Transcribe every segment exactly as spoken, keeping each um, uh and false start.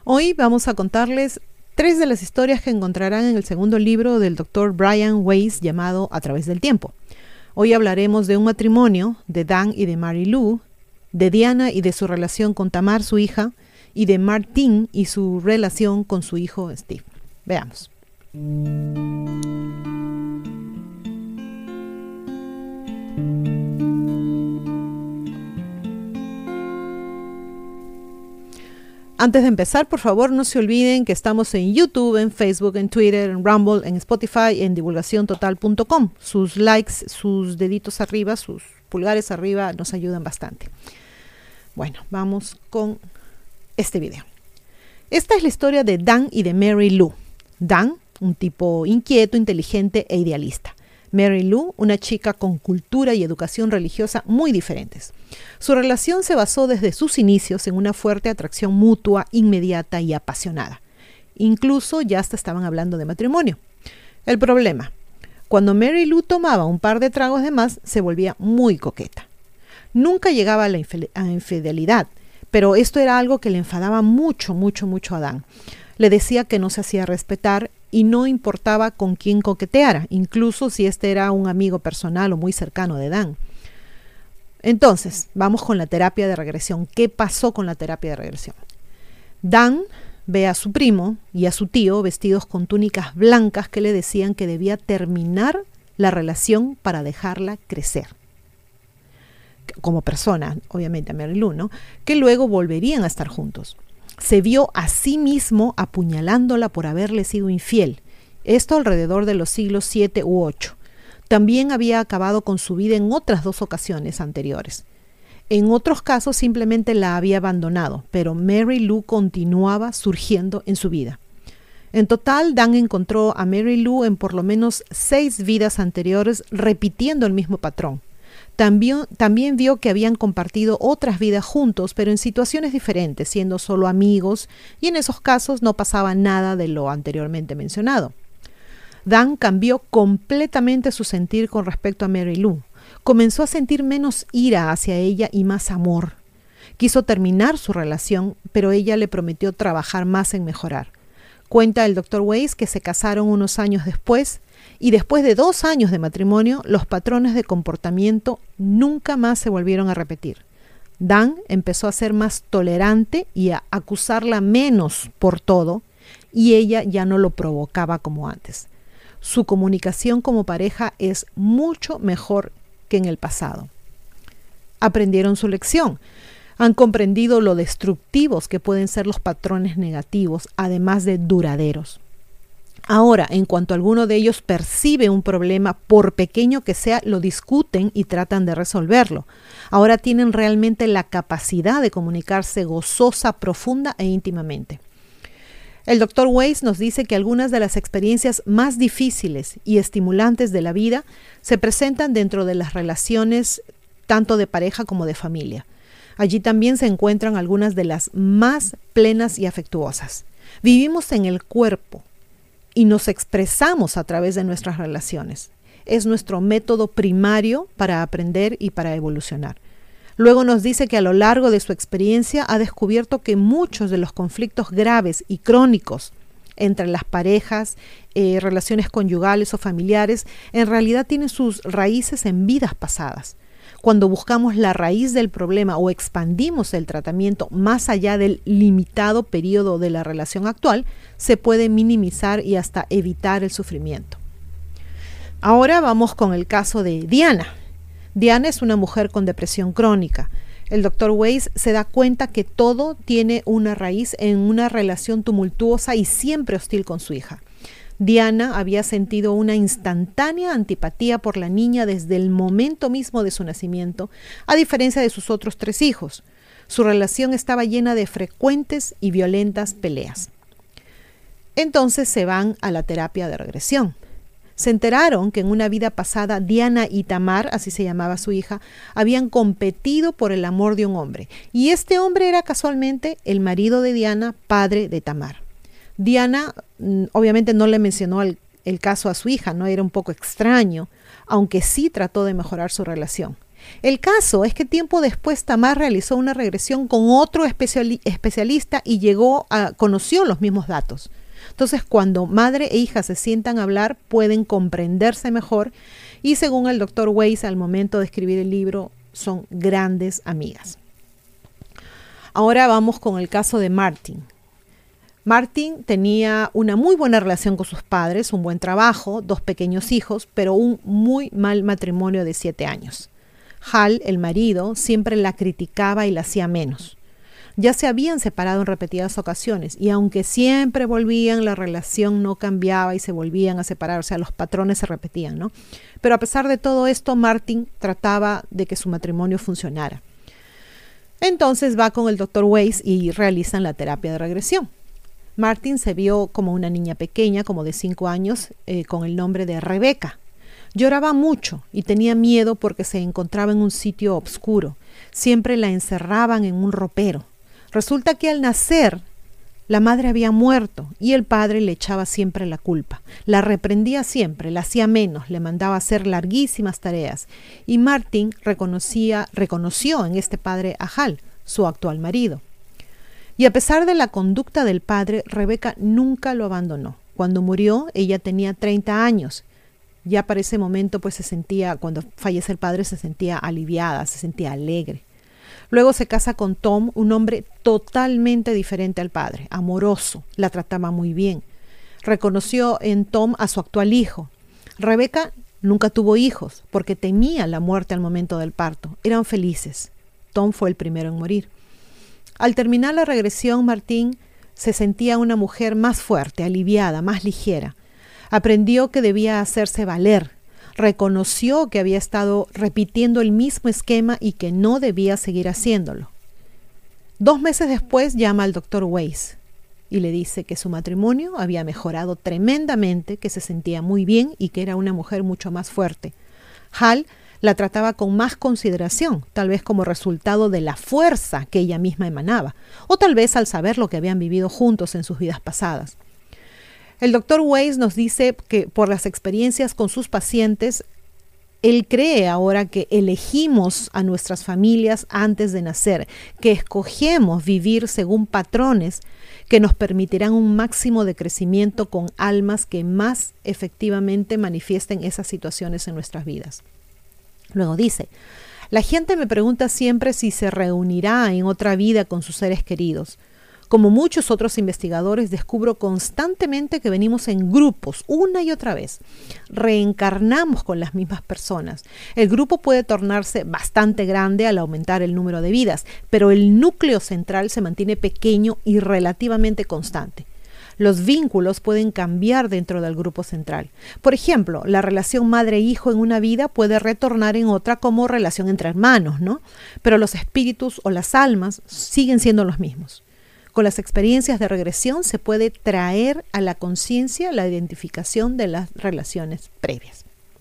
Hoy vamos a contarles tres de las historias que encontrarán en el segundo libro del doctor Brian Weiss llamado A través del tiempo. Hoy hablaremos de un matrimonio, de Dan y de Mary Lou, de Diana y de su relación con Tamar, su hija, y de Martin y su relación con su hijo Steve. Veamos. Antes de empezar, por favor, no se olviden que estamos en YouTube, en Facebook, en Twitter, en Rumble, en Spotify, en divulgación total punto com. Sus likes, sus deditos arriba, sus pulgares arriba nos ayudan bastante. Bueno, vamos con este video. Esta es la historia de Dan y de Mary Lou. Dan, un tipo inquieto, inteligente e idealista. Mary Lou, una chica con cultura y educación religiosa muy diferentes. Su relación se basó desde sus inicios en una fuerte atracción mutua, inmediata y apasionada. Incluso ya hasta estaban hablando de matrimonio. El problema: cuando Mary Lou tomaba un par de tragos de más, se volvía muy coqueta. Nunca llegaba a la infidelidad, pero esto era algo que le enfadaba mucho, mucho, mucho a Dan. Le decía que no se hacía respetar y no importaba con quién coqueteara, incluso si este era un amigo personal o muy cercano de Dan. Entonces, vamos con la terapia de regresión. ¿Qué pasó con la terapia de regresión? Dan ve a su primo y a su tío vestidos con túnicas blancas que le decían que debía terminar la relación para dejarla crecer. Como persona, obviamente a Mary Lou, ¿no? Que luego volverían a estar juntos. Se vio a sí mismo apuñalándola por haberle sido infiel. Esto alrededor de los siglos siete u ocho. También había acabado con su vida en otras dos ocasiones anteriores. En otros casos simplemente la había abandonado, pero Mary Lou continuaba surgiendo en su vida. En total, Dan encontró a Mary Lou en por lo menos seis vidas anteriores repitiendo el mismo patrón. También, también vio que habían compartido otras vidas juntos, pero en situaciones diferentes, siendo solo amigos, y en esos casos no pasaba nada de lo anteriormente mencionado. Dan cambió completamente su sentir con respecto a Mary Lou. Comenzó a sentir menos ira hacia ella y más amor. Quiso terminar su relación, pero ella le prometió trabajar más en mejorar. Cuenta el doctor Weiss que se casaron unos años después, y después de dos años de matrimonio, los patrones de comportamiento nunca más se volvieron a repetir. Dan empezó a ser más tolerante y a acusarla menos por todo, y ella ya no lo provocaba como antes. Su comunicación como pareja es mucho mejor que en el pasado. Aprendieron su lección. Han comprendido lo destructivos que pueden ser los patrones negativos, además de duraderos. Ahora, en cuanto alguno de ellos percibe un problema, por pequeño que sea, lo discuten y tratan de resolverlo. Ahora tienen realmente la capacidad de comunicarse gozosa, profunda e íntimamente. El doctor Weiss nos dice que algunas de las experiencias más difíciles y estimulantes de la vida se presentan dentro de las relaciones tanto de pareja como de familia. Allí también se encuentran algunas de las más plenas y afectuosas. Vivimos en el cuerpo y nos expresamos a través de nuestras relaciones. Es nuestro método primario para aprender y para evolucionar. Luego nos dice que a lo largo de su experiencia ha descubierto que muchos de los conflictos graves y crónicos entre las parejas, eh, relaciones conyugales o familiares, en realidad tienen sus raíces en vidas pasadas. Cuando buscamos la raíz del problema o expandimos el tratamiento más allá del limitado periodo de la relación actual, se puede minimizar y hasta evitar el sufrimiento. Ahora vamos con el caso de Diana. Diana es una mujer con depresión crónica. El doctor Weiss se da cuenta que todo tiene una raíz en una relación tumultuosa y siempre hostil con su hija. Diana había sentido una instantánea antipatía por la niña desde el momento mismo de su nacimiento, a diferencia de sus otros tres hijos. Su relación estaba llena de frecuentes y violentas peleas. Entonces se van a la terapia de regresión. Se enteraron que en una vida pasada Diana y Tamar, así se llamaba su hija, habían competido por el amor de un hombre. Y este hombre era casualmente el marido de Diana, padre de Tamar. Diana obviamente no le mencionó el, el caso a su hija, no era un poco extraño, aunque sí trató de mejorar su relación. El caso es que tiempo después Tamar realizó una regresión con otro especiali- especialista y llegó a, conoció los mismos datos. Entonces, cuando madre e hija se sientan a hablar, pueden comprenderse mejor y según el doctor Weiss, al momento de escribir el libro, son grandes amigas. Ahora vamos con el caso de Martin. Martin tenía una muy buena relación con sus padres, un buen trabajo, dos pequeños hijos, pero un muy mal matrimonio de siete años. Hal, el marido, siempre la criticaba y la hacía menos. Ya se habían separado en repetidas ocasiones y aunque siempre volvían, la relación no cambiaba y se volvían a separar, o sea, los patrones se repetían, ¿no? Pero a pesar de todo esto, Martin trataba de que su matrimonio funcionara. Entonces va con el doctor Weiss y realizan la terapia de regresión. Martin se vio como una niña pequeña, como de cinco años, eh, con el nombre de Rebeca. Lloraba mucho y tenía miedo porque se encontraba en un sitio oscuro. Siempre la encerraban en un ropero. Resulta que al nacer, la madre había muerto y el padre le echaba siempre la culpa. La reprendía siempre, la hacía menos, le mandaba a hacer larguísimas tareas. Y Martin reconocía, reconoció en este padre a Hal, su actual marido. Y a pesar de la conducta del padre, Rebeca nunca lo abandonó. Cuando murió, ella tenía treinta años. Ya para ese momento, pues se sentía, cuando fallece el padre, se sentía aliviada, se sentía alegre. Luego se casa con Tom, un hombre totalmente diferente al padre, amoroso, la trataba muy bien. Reconoció en Tom a su actual hijo. Rebeca nunca tuvo hijos porque temía la muerte al momento del parto. Eran felices. Tom fue el primero en morir. Al terminar la regresión, Martín se sentía una mujer más fuerte, aliviada, más ligera. Aprendió que debía hacerse valer. Reconoció que había estado repitiendo el mismo esquema y que no debía seguir haciéndolo. Dos meses después llama al doctor Weiss y le dice que su matrimonio había mejorado tremendamente, que se sentía muy bien y que era una mujer mucho más fuerte. Hal la trataba con más consideración, tal vez como resultado de la fuerza que ella misma emanaba, o tal vez al saber lo que habían vivido juntos en sus vidas pasadas. El doctor Weiss nos dice que por las experiencias con sus pacientes, él cree ahora que elegimos a nuestras familias antes de nacer, que escogemos vivir según patrones que nos permitirán un máximo de crecimiento con almas que más efectivamente manifiesten esas situaciones en nuestras vidas. Luego dice, la gente me pregunta siempre si se reunirá en otra vida con sus seres queridos. Como muchos otros investigadores, descubro constantemente que venimos en grupos, una y otra vez. Reencarnamos con las mismas personas. El grupo puede tornarse bastante grande al aumentar el número de vidas, pero el núcleo central se mantiene pequeño y relativamente constante. Los vínculos pueden cambiar dentro del grupo central. Por ejemplo, la relación madre-hijo en una vida puede retornar en otra como relación entre hermanos, ¿no? Pero los espíritus o las almas siguen siendo los mismos. Con las experiencias de regresión se puede traer a la conciencia la identificación de las relaciones previas.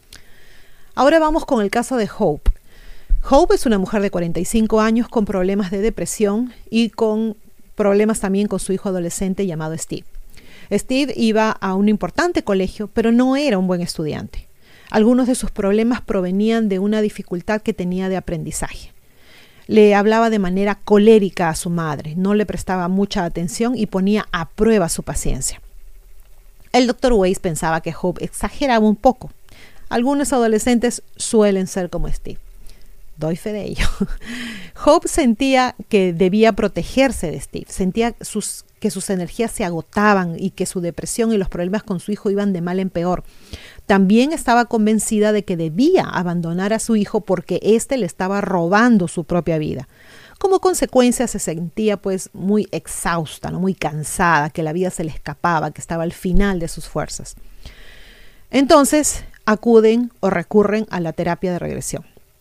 Ahora vamos con el caso de Hope. Hope es una mujer de cuarenta y cinco años con problemas de depresión y con problemas también con su hijo adolescente llamado Steve. Steve iba a un importante colegio, pero no era un buen estudiante. Algunos de sus problemas provenían de una dificultad que tenía de aprendizaje. Le hablaba de manera colérica a su madre, no le prestaba mucha atención y ponía a prueba su paciencia. El doctor Weiss pensaba que Hope exageraba un poco. Algunos adolescentes suelen ser como Steve. Doy fe de ello. Hope sentía que debía protegerse de Steve, sentía sus, que sus energías se agotaban y que su depresión y los problemas con su hijo iban de mal en peor. También estaba convencida de que debía abandonar a su hijo porque éste le estaba robando su propia vida. Como consecuencia se sentía pues muy exhausta, ¿no? Muy cansada, que la vida se le escapaba, que estaba al final de sus fuerzas. Entonces acuden o recurren a la terapia de regresión.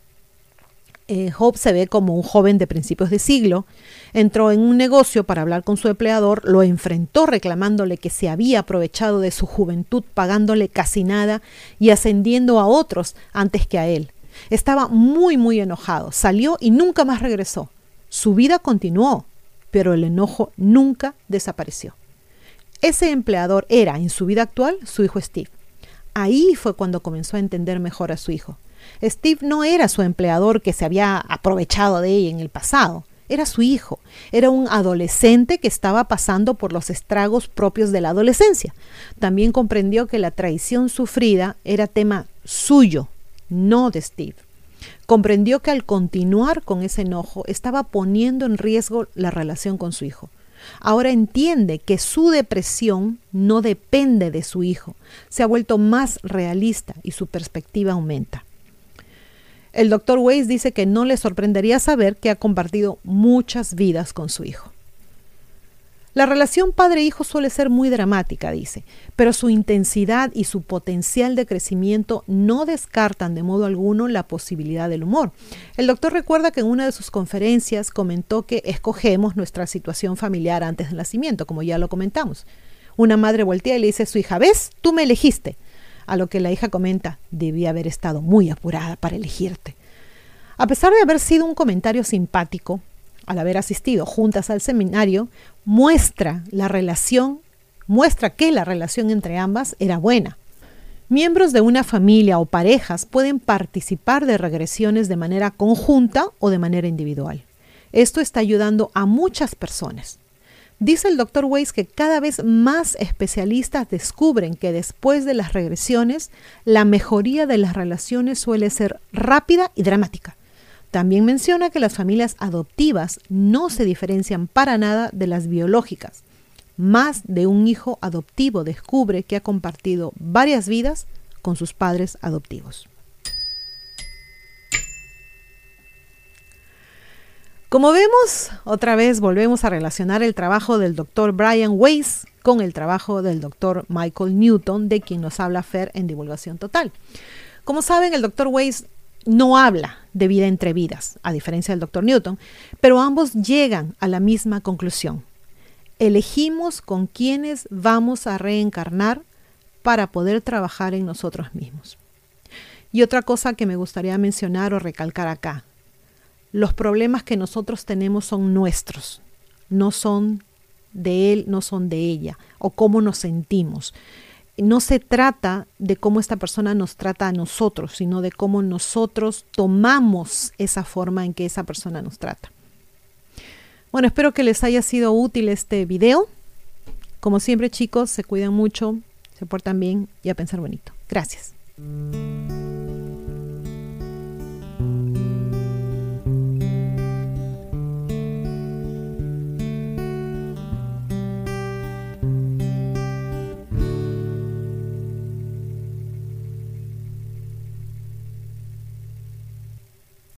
Eh, Hope se ve como un joven de principios de siglo, entró en un negocio para hablar con su empleador, lo enfrentó reclamándole que se había aprovechado de su juventud pagándole casi nada y ascendiendo a otros antes que a él. Estaba muy muy enojado, salió y nunca más regresó. Su vida continuó, pero el enojo nunca desapareció. Ese empleador era, en su vida actual, su hijo Steve. Ahí fue cuando comenzó a entender mejor a su hijo. Steve no era su empleador que se había aprovechado de ella en el pasado. Era su hijo. Era un adolescente que estaba pasando por los estragos propios de la adolescencia. También comprendió que la traición sufrida era tema suyo, no de Steve. Comprendió que al continuar con ese enojo estaba poniendo en riesgo la relación con su hijo. Ahora entiende que su depresión no depende de su hijo. Se ha vuelto más realista y su perspectiva aumenta. El doctor Weiss dice que no le sorprendería saber que ha compartido muchas vidas con su hijo. La relación padre-hijo suele ser muy dramática, dice, pero su intensidad y su potencial de crecimiento no descartan de modo alguno la posibilidad del humor. El doctor recuerda que en una de sus conferencias comentó que escogemos nuestra situación familiar antes del nacimiento, como ya lo comentamos. Una madre voltea y le dice a su hija, ¿ves? Tú me elegiste. A lo que la hija comenta, debí haber estado muy apurada para elegirte. A pesar de haber sido un comentario simpático, al haber asistido juntas al seminario, muestra la relación, muestra que la relación entre ambas era buena. Miembros de una familia o parejas pueden participar de regresiones de manera conjunta o de manera individual. Esto está ayudando a muchas personas. Dice el doctor Weiss que cada vez más especialistas descubren que después de las regresiones, la mejoría de las relaciones suele ser rápida y dramática. También menciona que las familias adoptivas no se diferencian para nada de las biológicas. Más de un hijo adoptivo descubre que ha compartido varias vidas con sus padres adoptivos. Como vemos, otra vez volvemos a relacionar el trabajo del doctor Brian Weiss con el trabajo del doctor Michael Newton, de quien nos habla Fer en Divulgación Total. Como saben, el doctor Weiss no habla de vida entre vidas, a diferencia del doctor Newton, pero ambos llegan a la misma conclusión. Elegimos con quiénes vamos a reencarnar para poder trabajar en nosotros mismos. Y otra cosa que me gustaría mencionar o recalcar acá. Los problemas que nosotros tenemos son nuestros, no son de él, no son de ella, o cómo nos sentimos. No se trata de cómo esta persona nos trata a nosotros, sino de cómo nosotros tomamos esa forma en que esa persona nos trata. Bueno, espero que les haya sido útil este video. Como siempre, chicos, se cuidan mucho, se portan bien y a pensar bonito. Gracias.